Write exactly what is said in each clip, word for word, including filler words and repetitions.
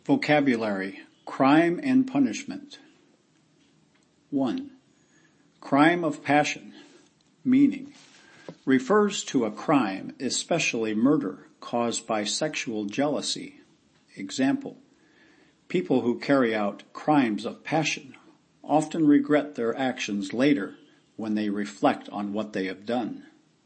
Vocabulary: crime and punishment. one. Crime of passion. Meaning: refers to a crime, especially murder, caused by sexual jealousy. Example: people who carry out crimes of passion often regret their actions later when they reflect on what they have done.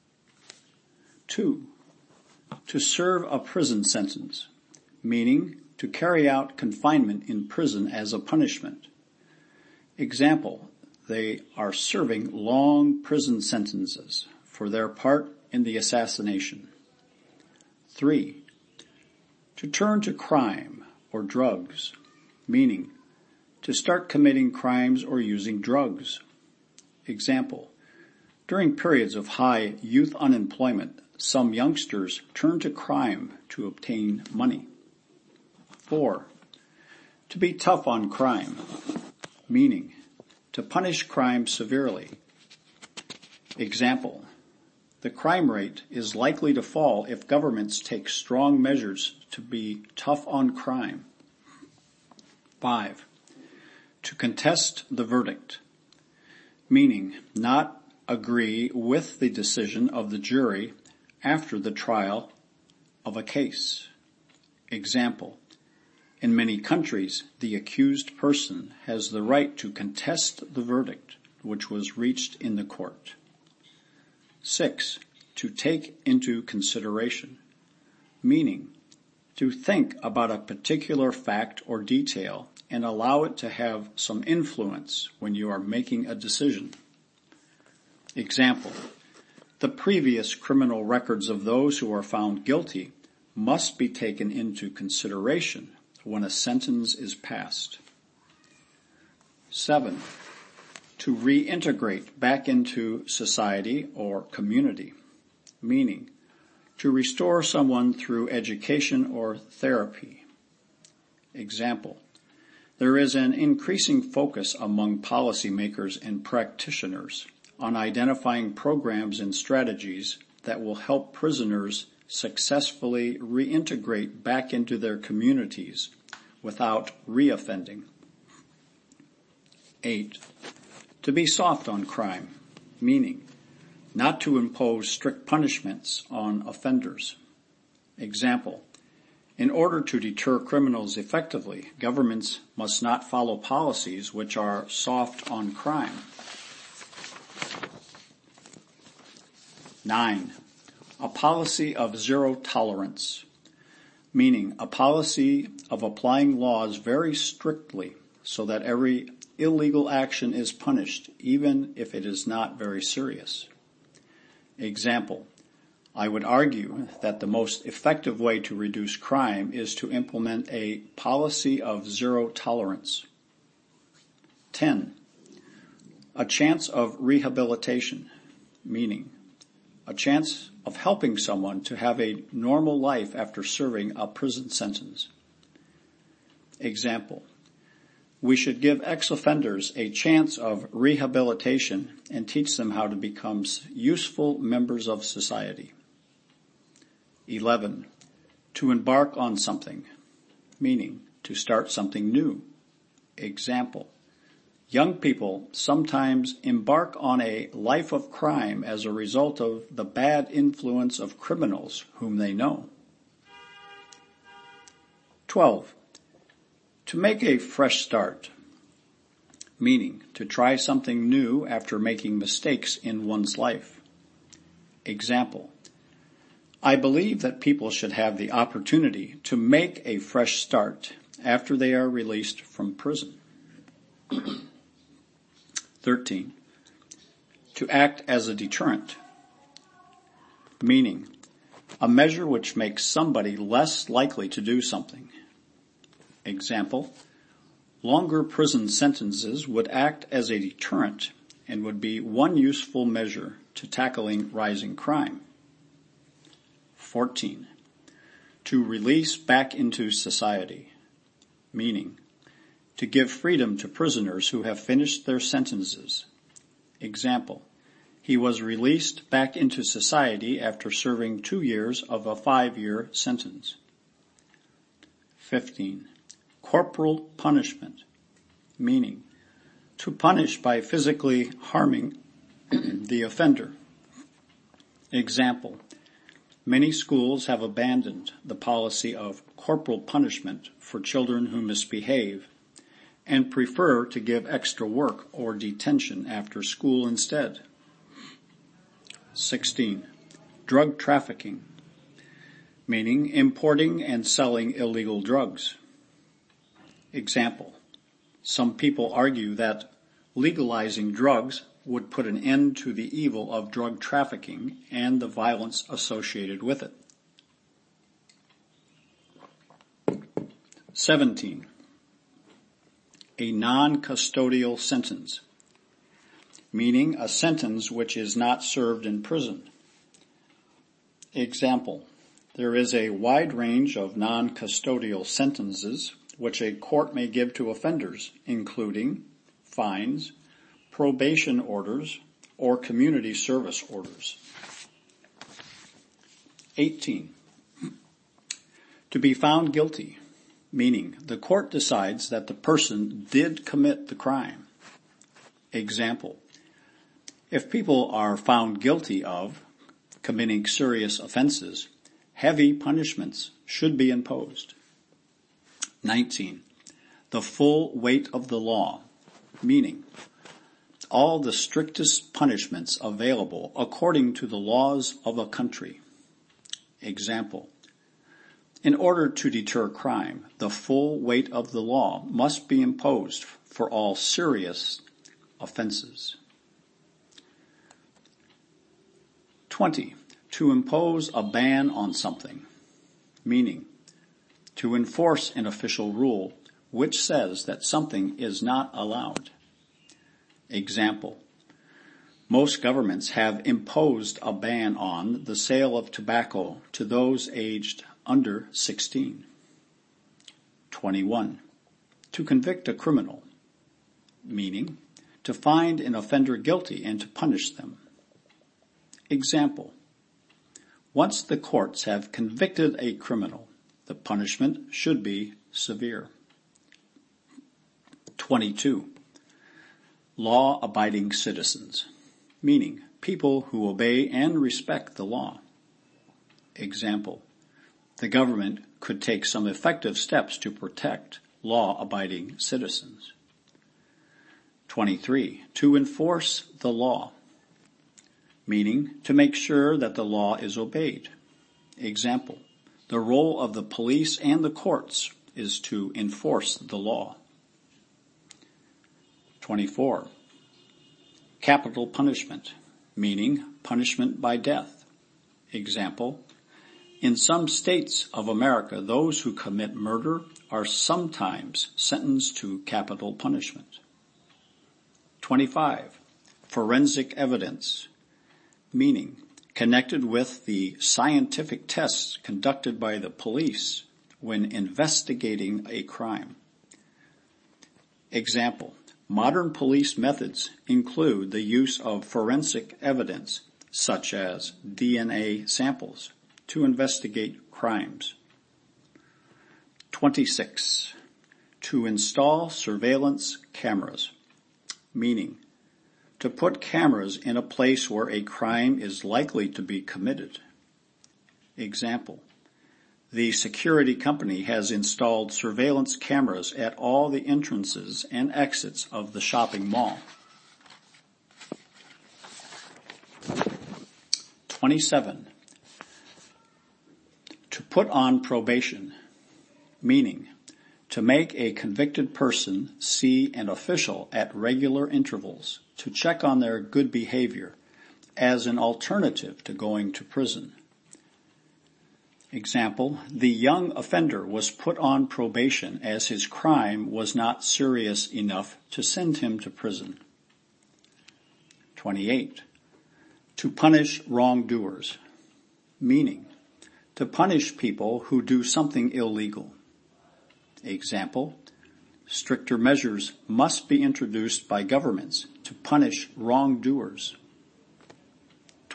two. To serve a prison sentence. Meaning: to carry out confinement in prison as a punishment. Example: they are serving long prison sentences for their part in the assassination. three. To turn to crime or drugs. Meaning: to start committing crimes or using drugs. Example: during periods of high youth unemployment, some youngsters turn to crime to obtain money. four. To be tough on crime. Meaning: to punish crime severely. Example: the crime rate is likely to fall if governments take strong measures to be tough on crime. five. To contest the verdict. Meaning: not agree with the decision of the jury after the trial of a case. Example: in many countries, the accused person has the right to contest the verdict which was reached in the court. six. To take into consideration. Meaning: to think about a particular fact or detail and allow it to have some influence when you are making a decision. Example: the previous criminal records of those who are found guilty must be taken into consideration when a sentence is passed. seven. To reintegrate back into society or community. Meaning: to restore someone through education or therapy. Example: there is an increasing focus among policymakers and practitioners on identifying programs and strategies that will help prisoners successfully reintegrate back into their communities without reoffending. eight. To be soft on crime. Meaning: not to impose strict punishments on offenders. Example: in order to deter criminals effectively, governments must not follow policies which are soft on crime. nine. A policy of zero tolerance. Meaning: a policy of applying laws very strictly so that every illegal action is punished, even if it is not very serious. Example: I would argue that the most effective way to reduce crime is to implement a policy of zero tolerance. ten. A chance of rehabilitation. Meaning: a chance of helping someone to have a normal life after serving a prison sentence. Example: we should give ex-offenders a chance of rehabilitation and teach them how to become useful members of society. eleven. To embark on something. Meaning: to start something new. Example: young people sometimes embark on a life of crime as a result of the bad influence of criminals whom they know. twelve. To make a fresh start. Meaning: to try something new after making mistakes in one's life. Example: I believe that people should have the opportunity to make a fresh start after they are released from prison. thirteen. To act as a deterrent. Meaning: a measure which makes somebody less likely to do something. Example: longer prison sentences would act as a deterrent and would be one useful measure to tackling rising crime. fourteen. To release back into society. Meaning: to give freedom to prisoners who have finished their sentences. Example: he was released back into society after serving two years of a five-year sentence. fifteen. corporal punishment, meaning to punish by physically harming the offender. Example, many schools have abandoned the policy of corporal punishment for children who misbehave and prefer to give extra work or detention after school instead. sixteen. Drug trafficking, meaning importing and selling illegal drugs. Example, some people argue that legalizing drugs would put an end to the evil of drug trafficking and the violence associated with it. seventeen. A non-custodial sentence, meaning a sentence which is not served in prison. Example, there is a wide range of non-custodial sentences which a court may give to offenders, including fines, probation orders, or community service orders. eighteen. To be found guilty, meaning the court decides that the person did commit the crime. Example, if people are found guilty of committing serious offenses, heavy punishments should be imposed. nineteen. The full weight of the law, meaning all the strictest punishments available according to the laws of a country. Example, in order to deter crime, the full weight of the law must be imposed for all serious offenses. twenty. To impose a ban on something, meaning to enforce an official rule which says that something is not allowed. Example, most governments have imposed a ban on the sale of tobacco to those aged under sixteen. twenty-one. To convict a criminal, meaning to find an offender guilty and to punish them. Example, once the courts have convicted a criminal, the punishment should be severe. twenty-two. Law-abiding citizens, meaning people who obey and respect the law. Example, the government could take some effective steps to protect law-abiding citizens. twenty-three. To enforce the law, meaning to make sure that the law is obeyed. Example, the role of the police and the courts is to enforce the law. twenty-four. Capital punishment, meaning punishment by death. Example, in some states of America, those who commit murder are sometimes sentenced to capital punishment. twenty-five. Forensic evidence, meaning connected with the scientific tests conducted by the police when investigating a crime. Example, modern police methods include the use of forensic evidence, such as D N A samples, to investigate crimes. twenty-six. To install surveillance cameras, meaning to put cameras in a place where a crime is likely to be committed. Example, the security company has installed surveillance cameras at all the entrances and exits of the shopping mall. twenty-seven. To put on probation, meaning to make a convicted person see an official at regular intervals to check on their good behavior as an alternative to going to prison. Example, the young offender was put on probation as his crime was not serious enough to send him to prison. twenty-eight. To punish wrongdoers, meaning to punish people who do something illegal. Example, stricter measures must be introduced by governments to punish wrongdoers.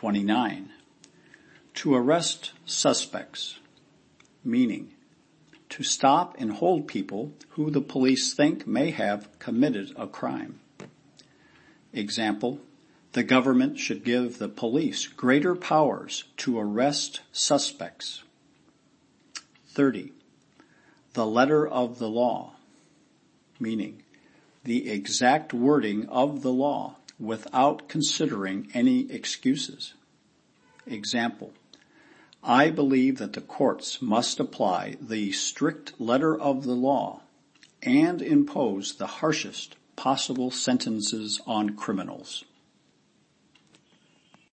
twenty-nine. To arrest suspects, meaning to stop and hold people who the police think may have committed a crime. Example, the government should give the police greater powers to arrest suspects. thirty. The letter of the law, meaning the exact wording of the law without considering any excuses. Example, I believe that the courts must apply the strict letter of the law and impose the harshest possible sentences on criminals.